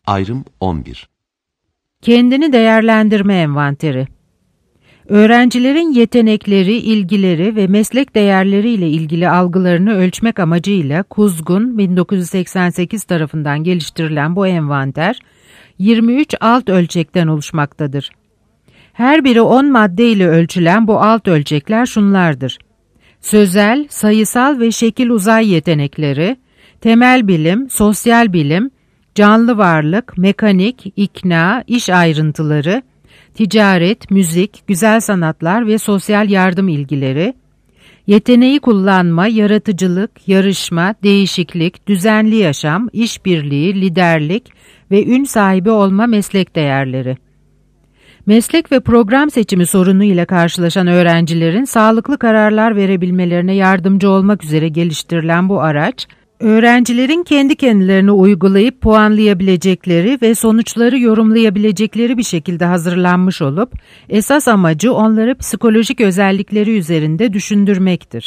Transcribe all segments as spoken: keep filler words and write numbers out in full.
Ayrım on bir. Kendini değerlendirme envanteri. Öğrencilerin yetenekleri, ilgileri ve meslek değerleriyle ilgili algılarını ölçmek amacıyla Kuzgun bin dokuz yüz seksen sekiz tarafından geliştirilen bu envanter, yirmi üç alt ölçekten oluşmaktadır. Her biri on madde ile ölçülen bu alt ölçekler şunlardır: sözel, sayısal ve şekil uzay yetenekleri, temel bilim, sosyal bilim, canlı varlık, mekanik, ikna, iş ayrıntıları, ticaret, müzik, güzel sanatlar ve sosyal yardım ilgileri, yeteneği kullanma, yaratıcılık, yarışma, değişiklik, düzenli yaşam, işbirliği, liderlik ve ün sahibi olma meslek değerleri. Meslek ve program seçimi sorunu ile karşılaşan öğrencilerin sağlıklı kararlar verebilmelerine yardımcı olmak üzere geliştirilen bu araç, öğrencilerin kendi kendilerini uygulayıp puanlayabilecekleri ve sonuçları yorumlayabilecekleri bir şekilde hazırlanmış olup, esas amacı onları psikolojik özellikleri üzerinde düşündürmektir.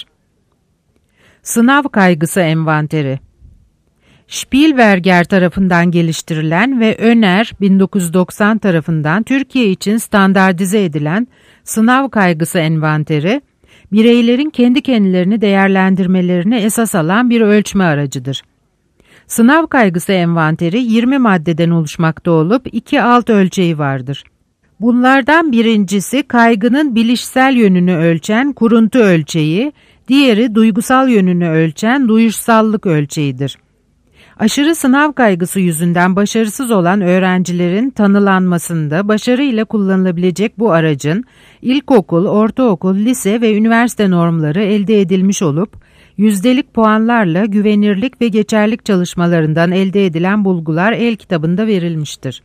Sınav kaygısı envanteri. Spielberger tarafından geliştirilen ve Öner bin dokuz yüz doksan tarafından Türkiye için standartize edilen sınav kaygısı envanteri, bireylerin kendi kendilerini değerlendirmelerini esas alan bir ölçme aracıdır. Sınav kaygısı envanteri yirmi maddeden oluşmakta olup iki alt ölçeği vardır. Bunlardan birincisi kaygının bilişsel yönünü ölçen kuruntu ölçeği, diğeri duygusal yönünü ölçen duyuşsallık ölçeğidir. Aşırı sınav kaygısı yüzünden başarısız olan öğrencilerin tanılanmasında başarıyla kullanılabilecek bu aracın ilkokul, ortaokul, lise ve üniversite normları elde edilmiş olup, yüzdelik puanlarla güvenirlik ve geçerlik çalışmalarından elde edilen bulgular el kitabında verilmiştir.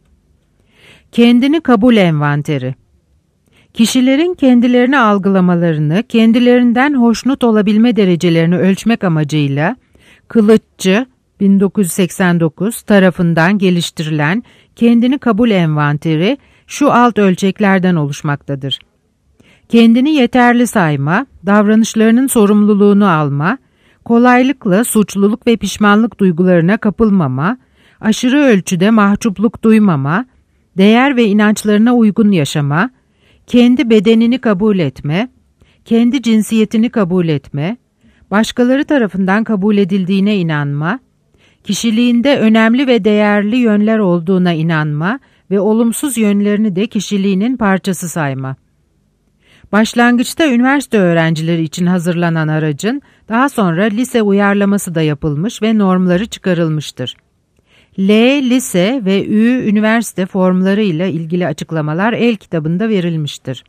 Kendini kabul envanteri. Kişilerin kendilerini algılamalarını, kendilerinden hoşnut olabilme derecelerini ölçmek amacıyla Kılıççı bin dokuz yüz seksen dokuz tarafından geliştirilen kendini kabul envanteri şu alt ölçeklerden oluşmaktadır: kendini yeterli sayma, davranışlarının sorumluluğunu alma, kolaylıkla suçluluk ve pişmanlık duygularına kapılmama, aşırı ölçüde mahcupluk duymama, değer ve inançlarına uygun yaşama, kendi bedenini kabul etme, kendi cinsiyetini kabul etme, başkaları tarafından kabul edildiğine inanma, kişiliğinde önemli ve değerli yönler olduğuna inanma ve olumsuz yönlerini de kişiliğinin parçası sayma. Başlangıçta üniversite öğrencileri için hazırlanan aracın daha sonra lise uyarlaması da yapılmış ve normları çıkarılmıştır. L, lise ve Ü, üniversite formlarıyla ilgili açıklamalar el kitabında verilmiştir.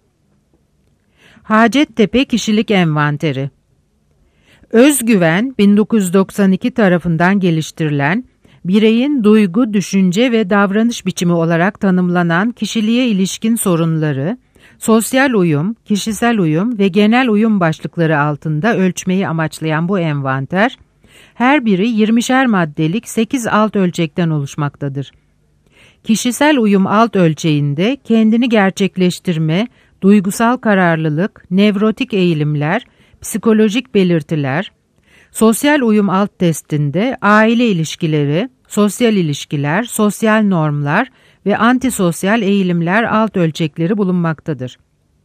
Hacettepe Kişilik Envanteri. Özgüven bin dokuz yüz doksan iki tarafından geliştirilen, bireyin duygu, düşünce ve davranış biçimi olarak tanımlanan kişiliğe ilişkin sorunları, sosyal uyum, kişisel uyum ve genel uyum başlıkları altında ölçmeyi amaçlayan bu envanter, her biri yirmişer maddelik sekiz alt ölçekten oluşmaktadır. Kişisel uyum alt ölçeğinde kendini gerçekleştirme, duygusal kararlılık, nevrotik eğilimler, psikolojik belirtiler, sosyal uyum alt testinde aile ilişkileri, sosyal ilişkiler, sosyal normlar ve antisosyal eğilimler alt ölçekleri bulunmaktadır.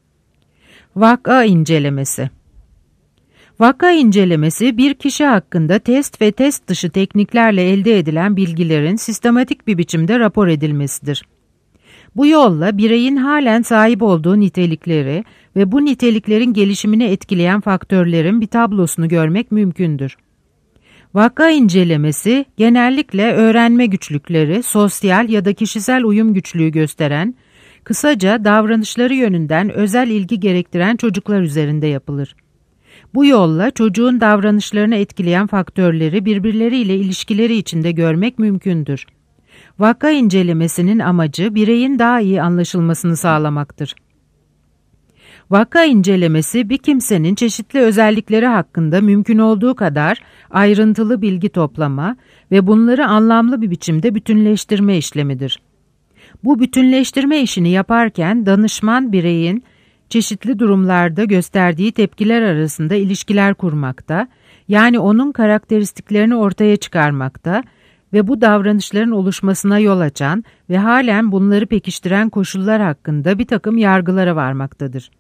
Vaka incelemesi. Vaka incelemesi bir kişi hakkında test ve test dışı tekniklerle elde edilen bilgilerin sistematik bir biçimde rapor edilmesidir. Bu yolla bireyin halen sahip olduğu nitelikleri ve bu niteliklerin gelişimini etkileyen faktörlerin bir tablosunu görmek mümkündür. Vaka incelemesi genellikle öğrenme güçlükleri, sosyal ya da kişisel uyum güçlüğü gösteren, kısaca davranışları yönünden özel ilgi gerektiren çocuklar üzerinde yapılır. Bu yolla çocuğun davranışlarını etkileyen faktörleri birbirleriyle ilişkileri içinde görmek mümkündür. Vaka incelemesinin amacı bireyin daha iyi anlaşılmasını sağlamaktır. Vaka incelemesi bir kimsenin çeşitli özellikleri hakkında mümkün olduğu kadar ayrıntılı bilgi toplama ve bunları anlamlı bir biçimde bütünleştirme işlemidir. Bu bütünleştirme işini yaparken danışman bireyin çeşitli durumlarda gösterdiği tepkiler arasında ilişkiler kurmakta, yani onun karakteristiklerini ortaya çıkarmakta ve bu davranışların oluşmasına yol açan ve halen bunları pekiştiren koşullar hakkında bir takım yargılara varmaktadır.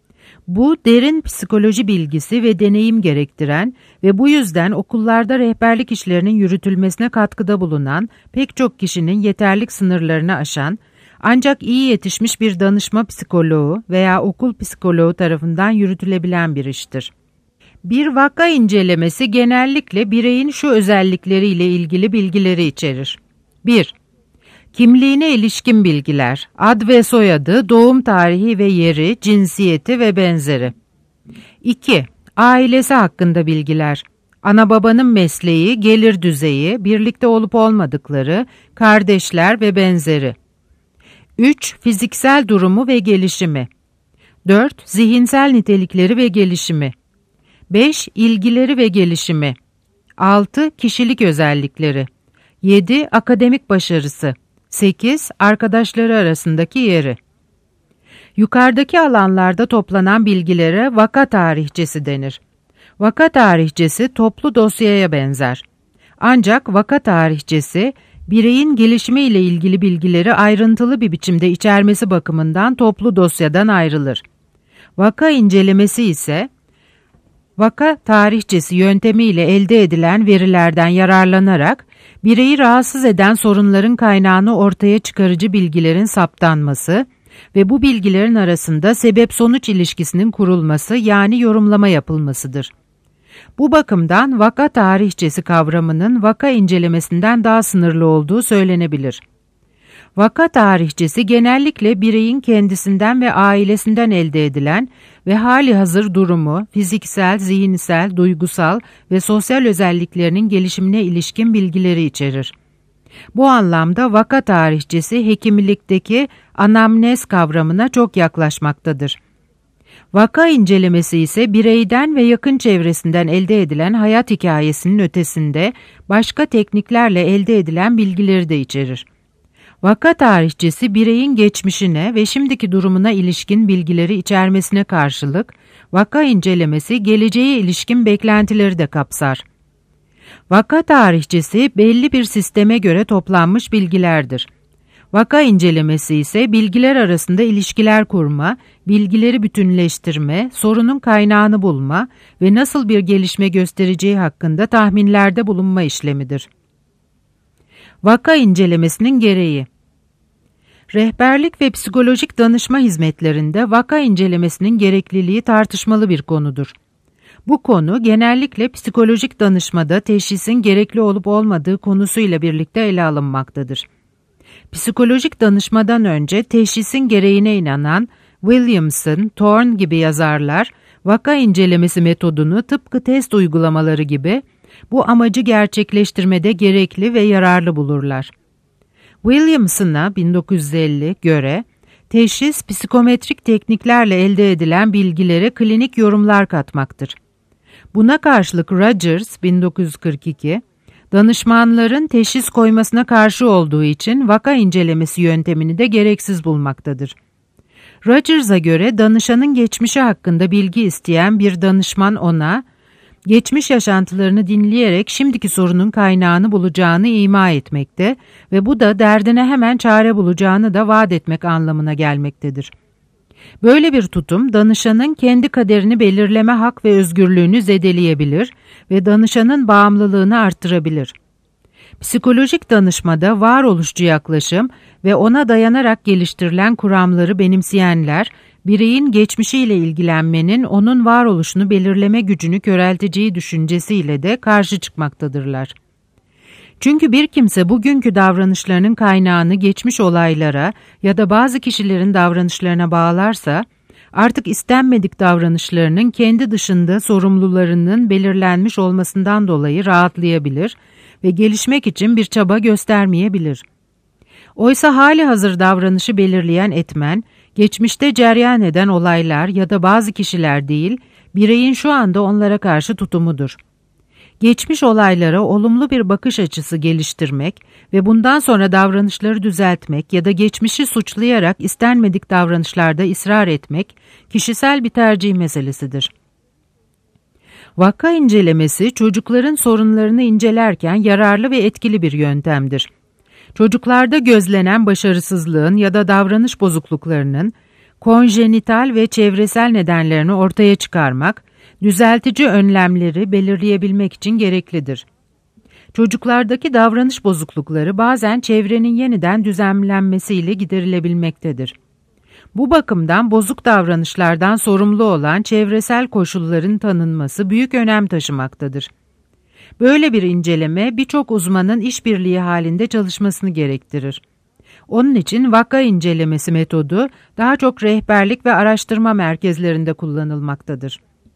Bu derin psikoloji bilgisi ve deneyim gerektiren ve bu yüzden okullarda rehberlik işlerinin yürütülmesine katkıda bulunan pek çok kişinin yeterlik sınırlarını aşan, ancak iyi yetişmiş bir danışma psikoloğu veya okul psikoloğu tarafından yürütülebilen bir iştir. Bir vaka incelemesi genellikle bireyin şu özellikleriyle ilgili bilgileri içerir. bir Kimliğine ilişkin bilgiler, ad ve soyadı, doğum tarihi ve yeri, cinsiyeti ve benzeri. iki Ailesi hakkında bilgiler, ana babanın mesleği, gelir düzeyi, birlikte olup olmadıkları, kardeşler ve benzeri. üç Fiziksel durumu ve gelişimi. dört Zihinsel nitelikleri ve gelişimi. beş İlgileri ve gelişimi. altı Kişilik özellikleri. yedi Akademik başarısı. sekiz Arkadaşları arasındaki yeri. Yukarıdaki alanlarda toplanan bilgilere vaka tarihçesi denir. Vaka tarihçesi toplu dosyaya benzer. Ancak vaka tarihçesi, bireyin gelişimiyle ilgili bilgileri ayrıntılı bir biçimde içermesi bakımından toplu dosyadan ayrılır. Vaka incelemesi ise, vaka tarihçesi yöntemiyle elde edilen verilerden yararlanarak, bireyi rahatsız eden sorunların kaynağını ortaya çıkarıcı bilgilerin saptanması ve bu bilgilerin arasında sebep-sonuç ilişkisinin kurulması yani yorumlama yapılmasıdır. Bu bakımdan vaka tarihçesi kavramının vaka incelemesinden daha sınırlı olduğu söylenebilir. Vaka tarihçesi genellikle bireyin kendisinden ve ailesinden elde edilen ve hali hazır durumu, fiziksel, zihinsel, duygusal ve sosyal özelliklerinin gelişimine ilişkin bilgileri içerir. Bu anlamda vaka tarihçesi hekimlikteki anamnez kavramına çok yaklaşmaktadır. Vaka incelemesi ise bireyden ve yakın çevresinden elde edilen hayat hikayesinin ötesinde başka tekniklerle elde edilen bilgileri de içerir. Vaka tarihçesi bireyin geçmişine ve şimdiki durumuna ilişkin bilgileri içermesine karşılık, vaka incelemesi geleceğe ilişkin beklentileri de kapsar. Vaka tarihçesi belli bir sisteme göre toplanmış bilgilerdir. Vaka incelemesi ise bilgiler arasında ilişkiler kurma, bilgileri bütünleştirme, sorunun kaynağını bulma ve nasıl bir gelişme göstereceği hakkında tahminlerde bulunma işlemidir. Vaka incelemesinin gereği. Rehberlik ve psikolojik danışma hizmetlerinde vaka incelemesinin gerekliliği tartışmalı bir konudur. Bu konu genellikle psikolojik danışmada teşhisin gerekli olup olmadığı konusuyla birlikte ele alınmaktadır. Psikolojik danışmadan önce teşhisin gereğine inanan Williamson, Thorne gibi yazarlar, vaka incelemesi metodunu tıpkı test uygulamaları gibi bu amacı gerçekleştirmede gerekli ve yararlı bulurlar. Williamson'a bin dokuz yüz elli göre, teşhis psikometrik tekniklerle elde edilen bilgilere klinik yorumlar katmaktır. Buna karşılık Rogers bin dokuz yüz kırk iki, danışmanların teşhis koymasına karşı olduğu için vaka incelemesi yöntemini de gereksiz bulmaktadır. Rogers'a göre danışanın geçmişi hakkında bilgi isteyen bir danışman ona, geçmiş yaşantılarını dinleyerek şimdiki sorunun kaynağını bulacağını ima etmekte ve bu da derdine hemen çare bulacağını da vaat etmek anlamına gelmektedir. Böyle bir tutum danışanın kendi kaderini belirleme hak ve özgürlüğünü zedeleyebilir ve danışanın bağımlılığını arttırabilir. Psikolojik danışmada varoluşçu yaklaşım ve ona dayanarak geliştirilen kuramları benimseyenler, bireyin geçmişiyle ilgilenmenin onun varoluşunu belirleme gücünü körelteceği düşüncesiyle de karşı çıkmaktadırlar. Çünkü bir kimse bugünkü davranışlarının kaynağını geçmiş olaylara ya da bazı kişilerin davranışlarına bağlarsa, artık istenmedik davranışlarının kendi dışında sorumlularının belirlenmiş olmasından dolayı rahatlayabilir ve gelişmek için bir çaba göstermeyebilir. Oysa hali hazır davranışı belirleyen etmen, geçmişte cereyan eden olaylar ya da bazı kişiler değil, bireyin şu anda onlara karşı tutumudur. Geçmiş olaylara olumlu bir bakış açısı geliştirmek ve bundan sonra davranışları düzeltmek ya da geçmişi suçlayarak istenmedik davranışlarda ısrar etmek, kişisel bir tercih meselesidir. Vaka incelemesi çocukların sorunlarını incelerken yararlı ve etkili bir yöntemdir. Çocuklarda gözlenen başarısızlığın ya da davranış bozukluklarının konjenital ve çevresel nedenlerini ortaya çıkarmak, düzeltici önlemleri belirleyebilmek için gereklidir. Çocuklardaki davranış bozuklukları bazen çevrenin yeniden düzenlenmesiyle giderilebilmektedir. Bu bakımdan bozuk davranışlardan sorumlu olan çevresel koşulların tanınması büyük önem taşımaktadır. Böyle bir inceleme birçok uzmanın işbirliği halinde çalışmasını gerektirir. Onun için vaka incelemesi metodu daha çok rehberlik ve araştırma merkezlerinde kullanılmaktadır.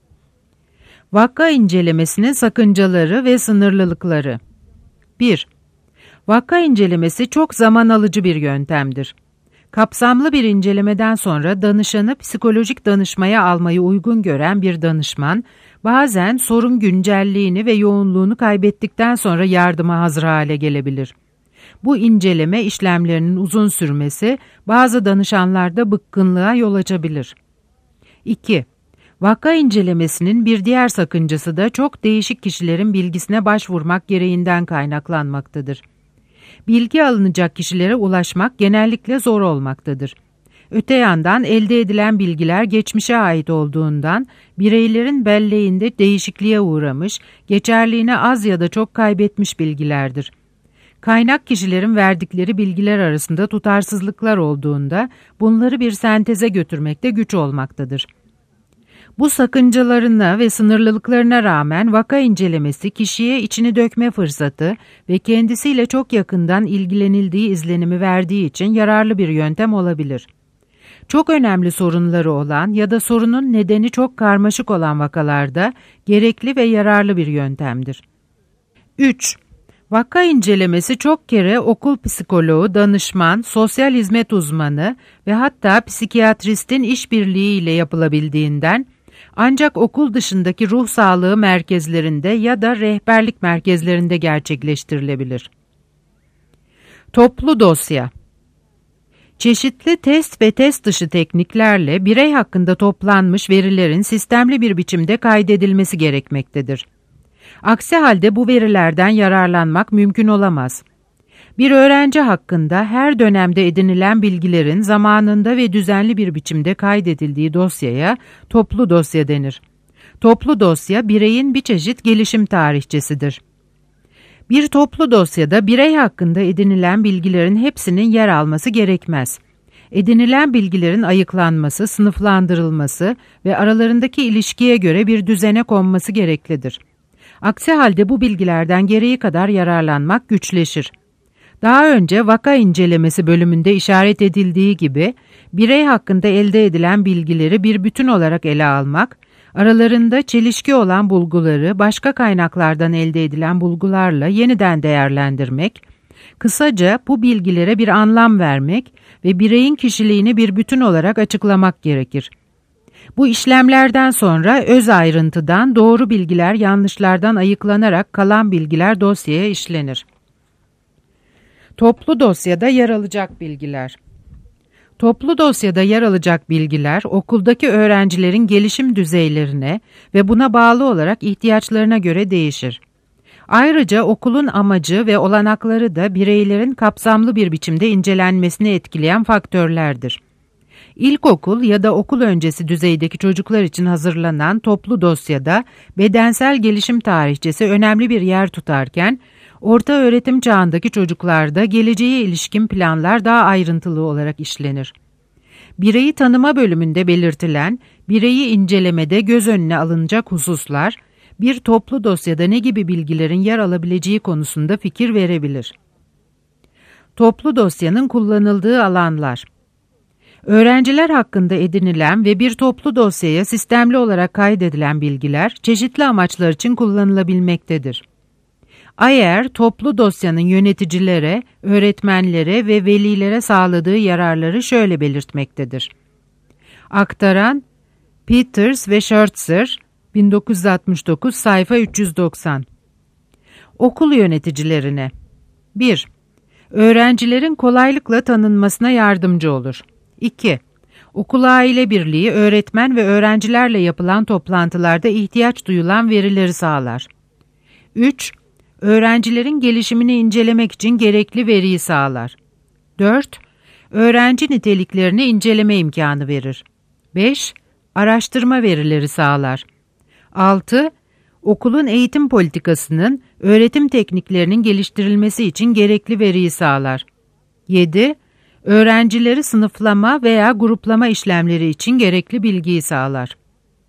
Vaka incelemesinin sakıncaları ve sınırlılıkları. bir. Vaka incelemesi çok zaman alıcı bir yöntemdir. Kapsamlı bir incelemeden sonra danışanı psikolojik danışmaya almayı uygun gören bir danışman, bazen sorun güncelliğini ve yoğunluğunu kaybettikten sonra yardıma hazır hale gelebilir. Bu inceleme işlemlerinin uzun sürmesi bazı danışanlarda bıkkınlığa yol açabilir. iki. Vaka incelemesinin bir diğer sakıncası da çok değişik kişilerin bilgisine başvurmak gereğinden kaynaklanmaktadır. Bilgi alınacak kişilere ulaşmak genellikle zor olmaktadır. Öte yandan elde edilen bilgiler geçmişe ait olduğundan bireylerin belleğinde değişikliğe uğramış, geçerliğini az ya da çok kaybetmiş bilgilerdir. Kaynak kişilerin verdikleri bilgiler arasında tutarsızlıklar olduğunda bunları bir senteze götürmekte güç olmaktadır. Bu sakıncalarına ve sınırlılıklarına rağmen vaka incelemesi kişiye içini dökme fırsatı ve kendisiyle çok yakından ilgilenildiği izlenimi verdiği için yararlı bir yöntem olabilir. Çok önemli sorunları olan ya da sorunun nedeni çok karmaşık olan vakalarda gerekli ve yararlı bir yöntemdir. üç. Vaka incelemesi çok kere okul psikoloğu, danışman, sosyal hizmet uzmanı ve hatta psikiyatristin işbirliği ile yapılabildiğinden ancak okul dışındaki ruh sağlığı merkezlerinde ya da rehberlik merkezlerinde gerçekleştirilebilir. Toplu dosya. Çeşitli test ve test dışı tekniklerle birey hakkında toplanmış verilerin sistemli bir biçimde kaydedilmesi gerekmektedir. Aksi halde bu verilerden yararlanmak mümkün olamaz. Bir öğrenci hakkında her dönemde edinilen bilgilerin zamanında ve düzenli bir biçimde kaydedildiği dosyaya toplu dosya denir. Toplu dosya bireyin bir çeşit gelişim tarihçesidir. Bir toplu dosyada birey hakkında edinilen bilgilerin hepsinin yer alması gerekmez. Edinilen bilgilerin ayıklanması, sınıflandırılması ve aralarındaki ilişkiye göre bir düzene konması gereklidir. Aksi halde bu bilgilerden gereği kadar yararlanmak güçleşir. Daha önce vaka incelemesi bölümünde işaret edildiği gibi, birey hakkında elde edilen bilgileri bir bütün olarak ele almak, aralarında çelişki olan bulguları başka kaynaklardan elde edilen bulgularla yeniden değerlendirmek, kısaca bu bilgilere bir anlam vermek ve bireyin kişiliğini bir bütün olarak açıklamak gerekir. Bu işlemlerden sonra öz ayrıntıdan doğru bilgiler yanlışlardan ayıklanarak kalan bilgiler dosyaya işlenir. Toplu dosyada yer alacak bilgiler. Toplu dosyada yer alacak bilgiler okuldaki öğrencilerin gelişim düzeylerine ve buna bağlı olarak ihtiyaçlarına göre değişir. Ayrıca okulun amacı ve olanakları da bireylerin kapsamlı bir biçimde incelenmesini etkileyen faktörlerdir. İlkokul ya da okul öncesi düzeydeki çocuklar için hazırlanan toplu dosyada bedensel gelişim tarihçesi önemli bir yer tutarken, orta öğretim çağındaki çocuklarda geleceğe ilişkin planlar daha ayrıntılı olarak işlenir. Bireyi tanıma bölümünde belirtilen, bireyi incelemede göz önüne alınacak hususlar, bir toplu dosyada ne gibi bilgilerin yer alabileceği konusunda fikir verebilir. Toplu dosyanın kullanıldığı alanlar. Öğrenciler hakkında edinilen ve bir toplu dosyaya sistemli olarak kaydedilen bilgiler çeşitli amaçlar için kullanılabilmektedir. A Y E R, toplu dosyanın yöneticilere, öğretmenlere ve velilere sağladığı yararları şöyle belirtmektedir. Aktaran Peters ve Schertzer, bin dokuz yüz altmış dokuz, sayfa üç yüz doksan. Okul yöneticilerine. bir. Öğrencilerin kolaylıkla tanınmasına yardımcı olur. iki. Okul-aile birliği, öğretmen ve öğrencilerle yapılan toplantılarda ihtiyaç duyulan verileri sağlar. üç. Öğrencilerin gelişimini incelemek için gerekli veriyi sağlar. dört. Öğrenci niteliklerini inceleme imkanı verir. beş. Araştırma verileri sağlar. altı. Okulun eğitim politikasının, öğretim tekniklerinin geliştirilmesi için gerekli veriyi sağlar. yedi. Öğrencileri sınıflama veya gruplama işlemleri için gerekli bilgiyi sağlar.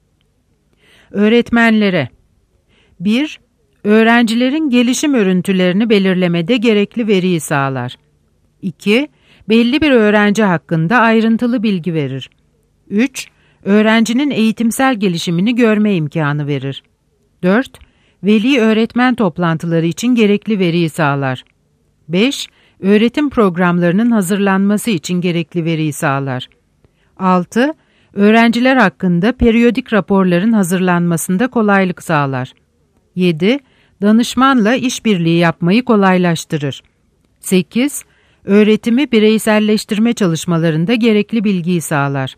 Öğretmenlere bir. Öğrencilerin gelişim örüntülerini belirlemede gerekli veriyi sağlar. iki. Belli bir öğrenci hakkında ayrıntılı bilgi verir. üç. Öğrencinin eğitimsel gelişimini görme imkanı verir. dört. Veli öğretmen toplantıları için gerekli veriyi sağlar. beş. Öğretim programlarının hazırlanması için gerekli veriyi sağlar. altı. Öğrenciler hakkında periyodik raporların hazırlanmasında kolaylık sağlar. yedi. Danışmanla işbirliği yapmayı kolaylaştırır. sekiz. Öğretimi bireyselleştirme çalışmalarında gerekli bilgiyi sağlar.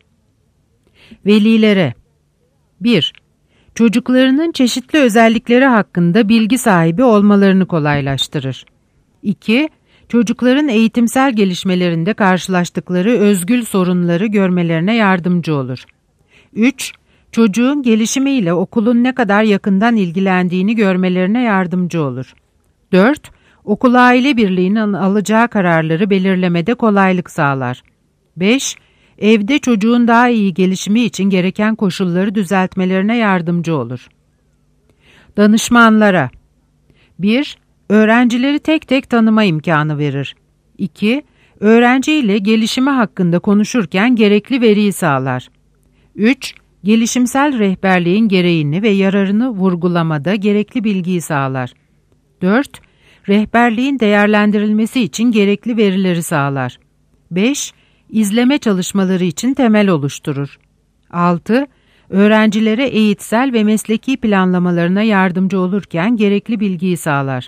Velilere bir. Çocuklarının çeşitli özellikleri hakkında bilgi sahibi olmalarını kolaylaştırır. iki. Çocukların eğitimsel gelişmelerinde karşılaştıkları özgül sorunları görmelerine yardımcı olur. üç. Çocuğun gelişimiyle okulun ne kadar yakından ilgilendiğini görmelerine yardımcı olur. dört. Okul-aile birliğinin alacağı kararları belirlemede kolaylık sağlar. beş. Evde çocuğun daha iyi gelişimi için gereken koşulları düzeltmelerine yardımcı olur. Danışmanlara bir. Öğrencileri tek tek tanıma imkanı verir. iki. Öğrenci ile gelişimi hakkında konuşurken gerekli veriyi sağlar. üç. Gelişimsel rehberliğin gereğini ve yararını vurgulamada gerekli bilgiyi sağlar. dört. Rehberliğin değerlendirilmesi için gerekli verileri sağlar. beş. İzleme çalışmaları için temel oluşturur. altı. Öğrencilere eğitsel ve mesleki planlamalarına yardımcı olurken gerekli bilgiyi sağlar.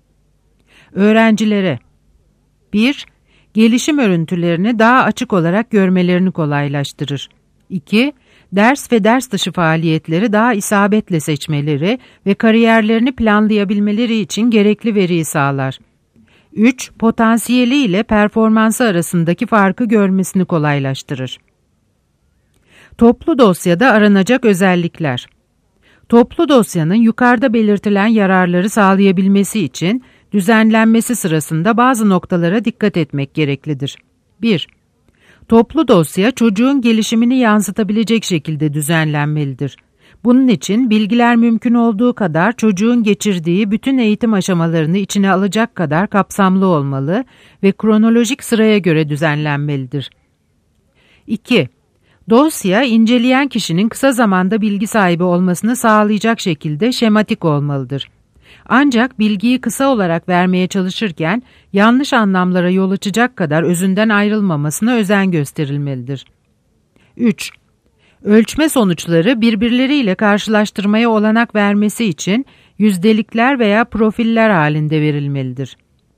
Öğrencilere bir. Gelişim örüntülerini daha açık olarak görmelerini kolaylaştırır. iki. Ders ve ders dışı faaliyetleri daha isabetle seçmeleri ve kariyerlerini planlayabilmeleri için gerekli veriyi sağlar. üç. Potansiyeli ile performansı arasındaki farkı görmesini kolaylaştırır. Toplu dosyada aranacak özellikler. Toplu dosyanın yukarıda belirtilen yararları sağlayabilmesi için düzenlenmesi sırasında bazı noktalara dikkat etmek gereklidir. bir. Toplu dosya çocuğun gelişimini yansıtabilecek şekilde düzenlenmelidir. Bunun için bilgiler mümkün olduğu kadar çocuğun geçirdiği bütün eğitim aşamalarını içine alacak kadar kapsamlı olmalı ve kronolojik sıraya göre düzenlenmelidir. iki. Dosya, inceleyen kişinin kısa zamanda bilgi sahibi olmasını sağlayacak şekilde şematik olmalıdır. Ancak bilgiyi kısa olarak vermeye çalışırken yanlış anlamlara yol açacak kadar özünden ayrılmamasına özen gösterilmelidir. üç. Ölçme sonuçları birbirleriyle karşılaştırmaya olanak vermesi için yüzdelikler veya profiller halinde verilmelidir.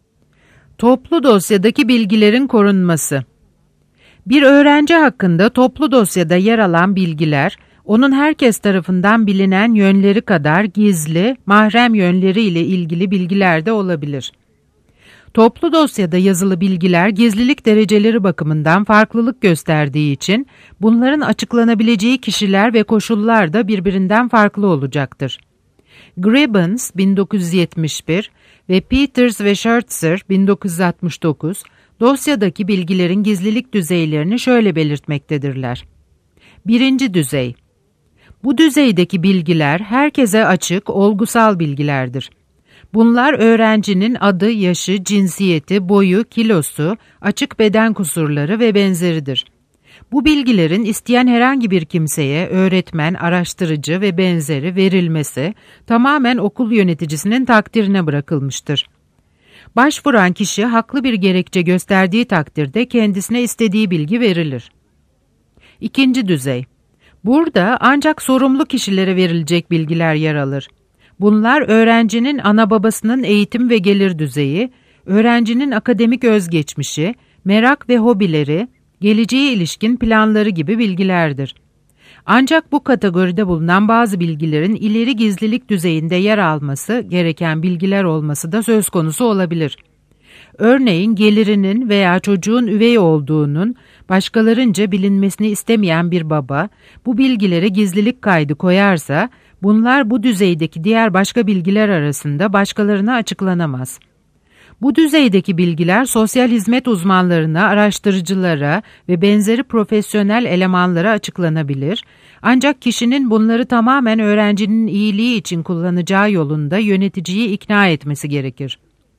Toplu dosyadaki bilgilerin korunması. Bir öğrenci hakkında toplu dosyada yer alan bilgiler, onun herkes tarafından bilinen yönleri kadar gizli, mahrem yönleri ile ilgili bilgiler de olabilir. Toplu dosyada yazılı bilgiler gizlilik dereceleri bakımından farklılık gösterdiği için bunların açıklanabileceği kişiler ve koşullar da birbirinden farklı olacaktır. Gibbons bin dokuz yüz yetmiş bir ve Peters ve Schertzer bin dokuz yüz altmış dokuz dosyadaki bilgilerin gizlilik düzeylerini şöyle belirtmektedirler. Birinci düzey. Bu düzeydeki bilgiler herkese açık, olgusal bilgilerdir. Bunlar öğrencinin adı, yaşı, cinsiyeti, boyu, kilosu, açık beden kusurları ve benzeridir. Bu bilgilerin isteyen herhangi bir kimseye, öğretmen, araştırıcı ve benzeri verilmesi tamamen okul yöneticisinin takdirine bırakılmıştır. Başvuran kişi haklı bir gerekçe gösterdiği takdirde kendisine istediği bilgi verilir. İkinci düzey. Burada ancak sorumlu kişilere verilecek bilgiler yer alır. Bunlar öğrencinin ana babasının eğitim ve gelir düzeyi, öğrencinin akademik özgeçmişi, merak ve hobileri, geleceğe ilişkin planları gibi bilgilerdir. Ancak bu kategoride bulunan bazı bilgilerin ileri gizlilik düzeyinde yer alması gereken bilgiler olması da söz konusu olabilir. Örneğin gelirinin veya çocuğun üvey olduğunun başkalarınca bilinmesini istemeyen bir baba bu bilgilere gizlilik kaydı koyarsa bunlar bu düzeydeki diğer başka bilgiler arasında başkalarına açıklanamaz. Bu düzeydeki bilgiler sosyal hizmet uzmanlarına, araştırıcılara ve benzeri profesyonel elemanlara açıklanabilir, ancak kişinin bunları tamamen öğrencinin iyiliği için kullanacağı yolunda yöneticiyi ikna etmesi gerekir.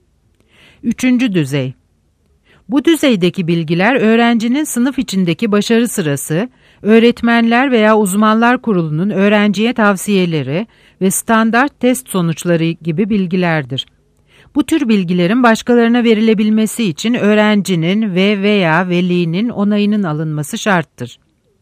Üçüncü düzey. Bu düzeydeki bilgiler öğrencinin sınıf içindeki başarı sırası, öğretmenler veya uzmanlar kurulunun öğrenciye tavsiyeleri ve standart test sonuçları gibi bilgilerdir. Bu tür bilgilerin başkalarına verilebilmesi için öğrencinin ve veya velinin onayının alınması şarttır.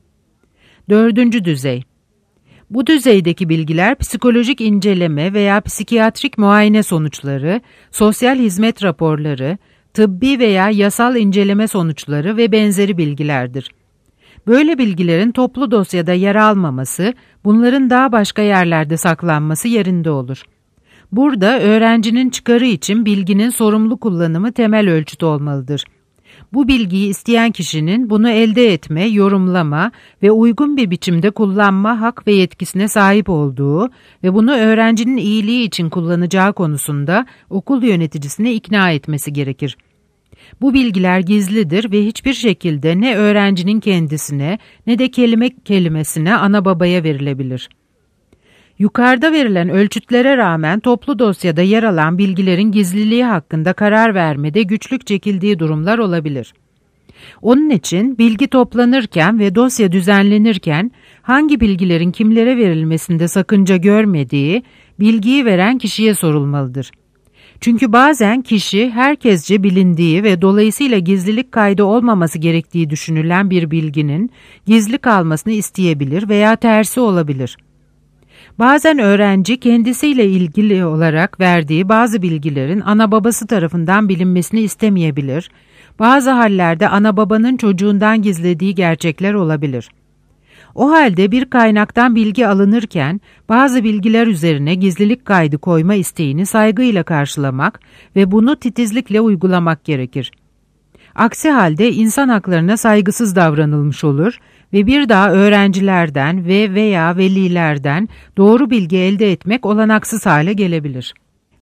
Dördüncü düzey. Bu düzeydeki bilgiler psikolojik inceleme veya psikiyatrik muayene sonuçları, sosyal hizmet raporları, tıbbi veya yasal inceleme sonuçları ve benzeri bilgilerdir. Böyle bilgilerin toplu dosyada yer almaması, bunların daha başka yerlerde saklanması yerinde olur. Burada öğrencinin çıkarı için bilginin sorumlu kullanımı temel ölçüt olmalıdır. Bu bilgiyi isteyen kişinin bunu elde etme, yorumlama ve uygun bir biçimde kullanma hak ve yetkisine sahip olduğu ve bunu öğrencinin iyiliği için kullanacağı konusunda okul yöneticisini ikna etmesi gerekir. Bu bilgiler gizlidir ve hiçbir şekilde ne öğrencinin kendisine ne de kelime kelimesine ana babaya verilebilir. Yukarıda verilen ölçütlere rağmen toplu dosyada yer alan bilgilerin gizliliği hakkında karar vermede güçlük çekildiği durumlar olabilir. Onun için bilgi toplanırken ve dosya düzenlenirken hangi bilgilerin kimlere verilmesinde sakınca görmediği bilgiyi veren kişiye sorulmalıdır. Çünkü bazen kişi herkesce bilindiği ve dolayısıyla gizlilik kaydı olmaması gerektiği düşünülen bir bilginin gizli kalmasını isteyebilir veya tersi olabilir. Bazen öğrenci kendisiyle ilgili olarak verdiği bazı bilgilerin ana babası tarafından bilinmesini istemeyebilir, bazı hallerde ana babanın çocuğundan gizlediği gerçekler olabilir. O halde bir kaynaktan bilgi alınırken bazı bilgiler üzerine gizlilik kaydı koyma isteğini saygıyla karşılamak ve bunu titizlikle uygulamak gerekir. Aksi halde insan haklarına saygısız davranılmış olur ve bir daha öğrencilerden ve veya velilerden doğru bilgi elde etmek olanaksız hale gelebilir.